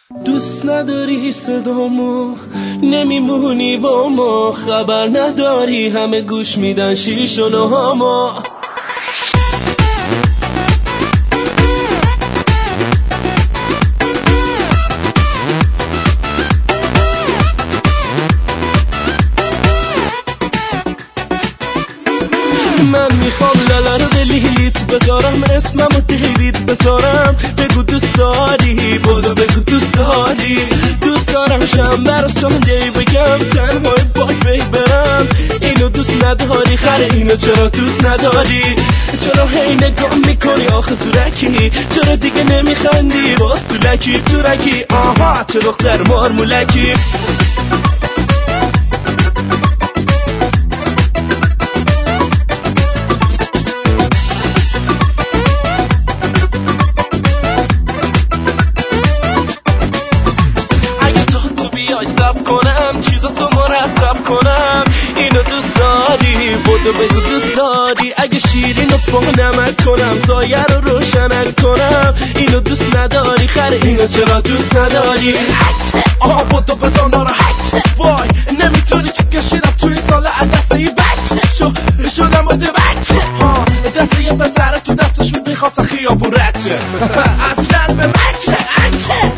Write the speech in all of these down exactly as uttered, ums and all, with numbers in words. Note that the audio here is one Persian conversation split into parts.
دوست نداری صدامو، نمیمونی با ما، خبر نداری همه گوش میدن شیش و نهامو. من میخوام لالا رو دلیت بذارم، اسمم رو دیوید بذارم، بگو دوست داری، بودو بگو دوست داری. دوست دارم شنبه رو ساندی بگم، تنهای باک بی برم. اینو دوست نداری خره، اینو چرا دوست نداری؟ چرا هی نگاه میکنی آخه زورکی؟ چرا دیگه نمیخندی باز تو لکی تو رکی؟ آها چه دختر مارمولکی. کنم چیزاتو مرتب کنم، اینو دوست داری، بودو بگو دوست داری. اگه شیرینو فهمت کنم، سایه رو روشنک کنم، اینو دوست نداری خره، اینو چرا دوست نداری؟ آها بودو بزن داره حک وای، نمیتونی چی کشیدم توی سال دسته ای بک شو شدم بوده بک ها، دسته یه بزره تو دستش میخواست خیابون رد شه اصلا به مکه اکه.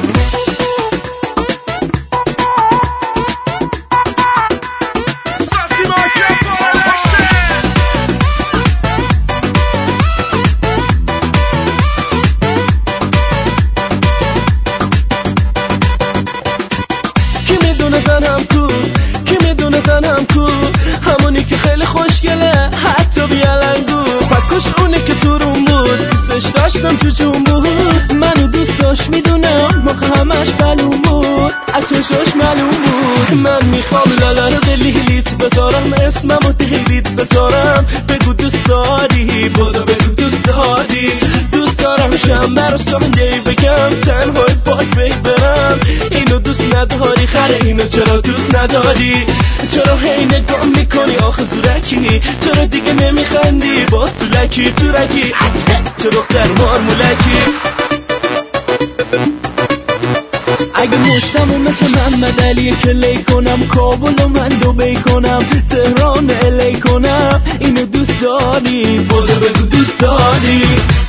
زنم کو کی میدونه زنم کو، همونی که خیلی خوشگله حتی بیالنگو. پکوش اونی که تو روم بود، دوستش داشتم تو جون بود. منو دوست داشت میدونم، موقع همش معلوم بود، از چشاش معلوم بود. من میخوام لالا رو دلیت بذارم، اسمم رو دیوید بذارم، بگو دوست داری، بودو بگو دوست داری. دوست دارم شنبه رو ساندی بگم، تنهای باک بی برم. اینو دوست نداری خره، اینو چرا دوست نداری؟ چرا هی نگاه میکنی آخه زورکی؟ چرا دیگه نمیخندی باز تو لکی تو رکی؟ چه دختر مارمولکی. اگه مشتمو مثل محمد علی کلی کنم، کابلو من دوبی کنم، تهران الی کنم، اینو دوست داری، بودو بگو دوست داری.